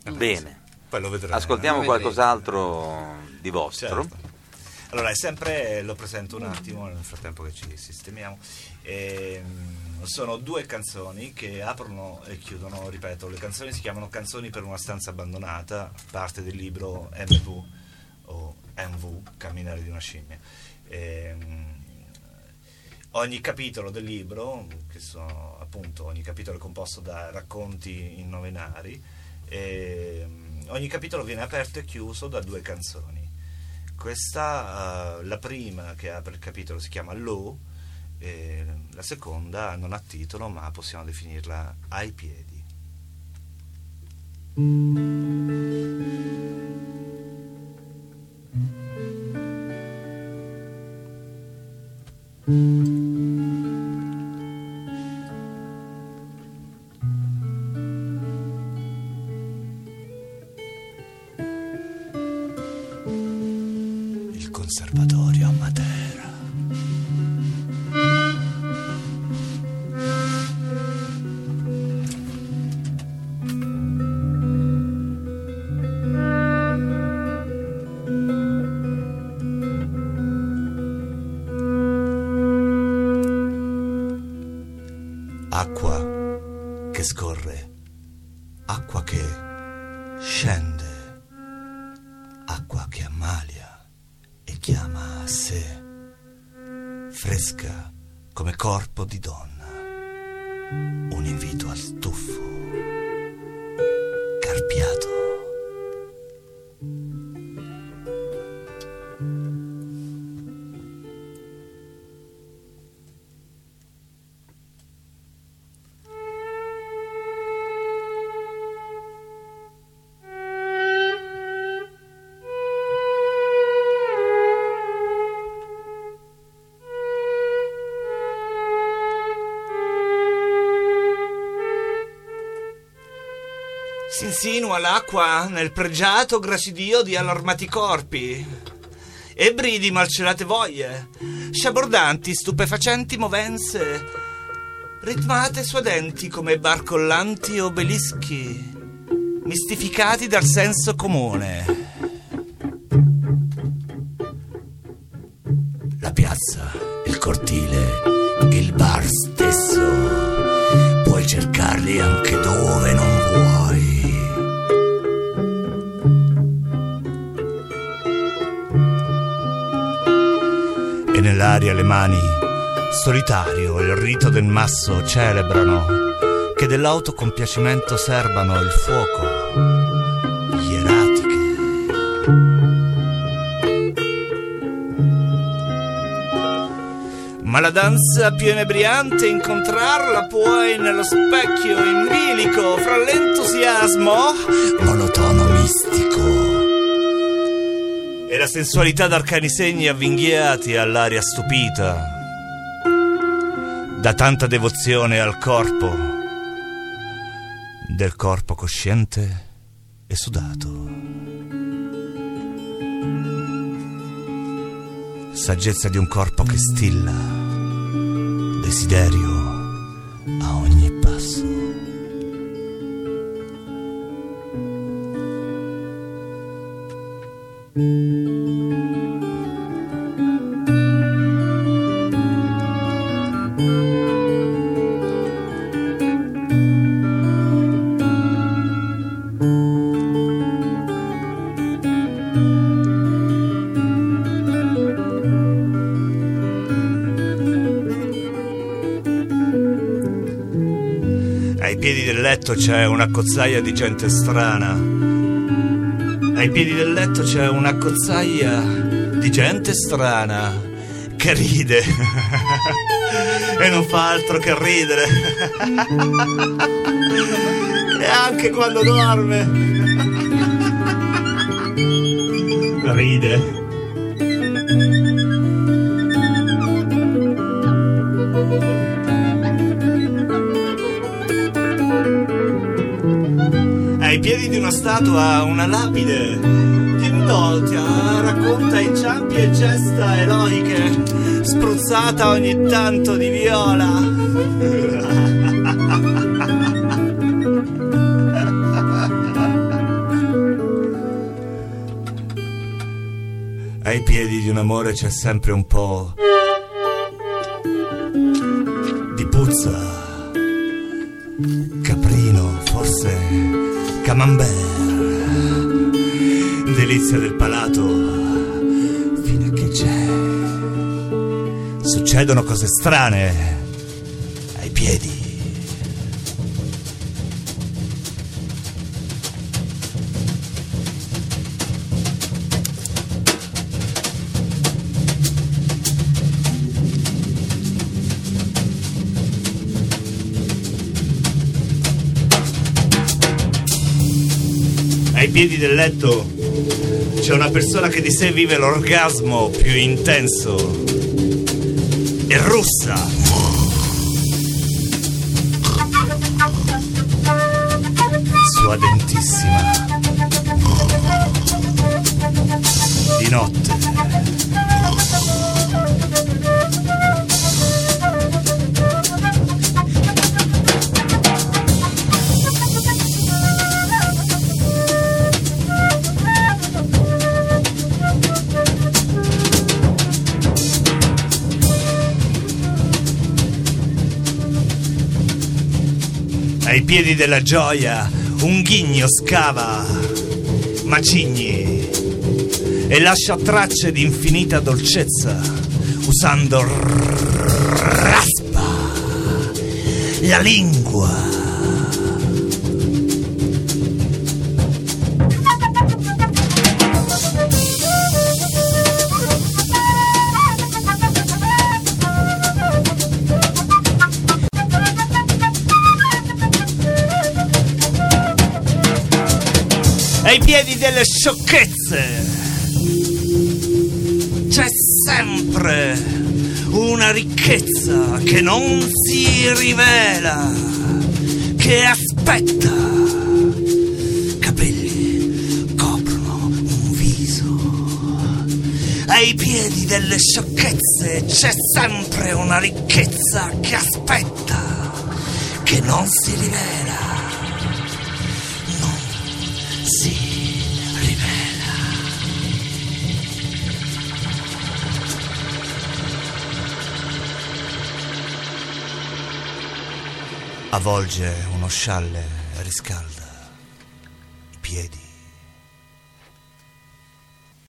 Bene, poi lo vedremo. ascoltiamo qualcos'altro di vostro. Certo. Allora, è sempre, lo presento un attimo nel frattempo che ci sistemiamo. Sono 2 canzoni che aprono e chiudono, ripeto, le canzoni si chiamano Canzoni per una stanza abbandonata, parte del libro MV o MV, Camminare di una scimmia. Ogni capitolo del libro, che sono appunto, ogni capitolo è composto da racconti in 9 nari, ogni capitolo viene aperto e chiuso da 2 canzoni. Questa, la prima che apre il capitolo si chiama Low, e la seconda non ha titolo, ma possiamo definirla Ai piedi. Il conservatorio a Matera. Acqua che scorre, acqua che scende, acqua che ammalia e chiama a sé, fresca come corpo di donna, un invito al tuffo, carpiato. Si insinua l'acqua nel pregiato gracidio di allarmati corpi, ebbri di malcelate voglie, sciabordanti, stupefacenti movenze, ritmate suadenti come barcollanti obelischi, mistificati dal senso comune. La piazza, il cortile, il bar stesso, puoi cercarli anche dove non vuoi. E nell'aria le mani, solitario, il rito del masso celebrano, che dell'autocompiacimento serbano il fuoco, ieratiche. Ma la danza più inebriante incontrarla puoi nello specchio in bilico fra l'entusiasmo monotono mistico e la sensualità d'arcani segni avvinghiati all'aria stupita da tanta devozione al corpo, del corpo cosciente e sudato. Saggezza di un corpo che stilla, desiderio a ogni passo. Ai piedi del letto c'è una cozzaia di gente strana. Ai piedi del letto c'è una cozzaia di gente strana che ride e non fa altro che ridere. E anche quando dorme ride. Ai piedi di una statua una lapide che indotia, racconta inciampi e gesta eroiche, spruzzata ogni tanto di viola. Ai piedi di un amore c'è sempre un po' di puzza, caprino, forse camembert, delizia del palato, fino a che c'è. Succedono cose strane ai piedi. Ai piedi del letto c'è una persona che di sé vive l'orgasmo più intenso e russa. Suadentissima. Di notte. Ai piedi della gioia un ghigno scava macigni e lascia tracce di infinita dolcezza usando raspa la lingua. Ai piedi delle sciocchezze c'è sempre una ricchezza che non si rivela, che aspetta. Capelli coprono un viso. Ai piedi delle sciocchezze c'è sempre una ricchezza che aspetta, che non si rivela. Avvolge uno scialle e riscalda i piedi.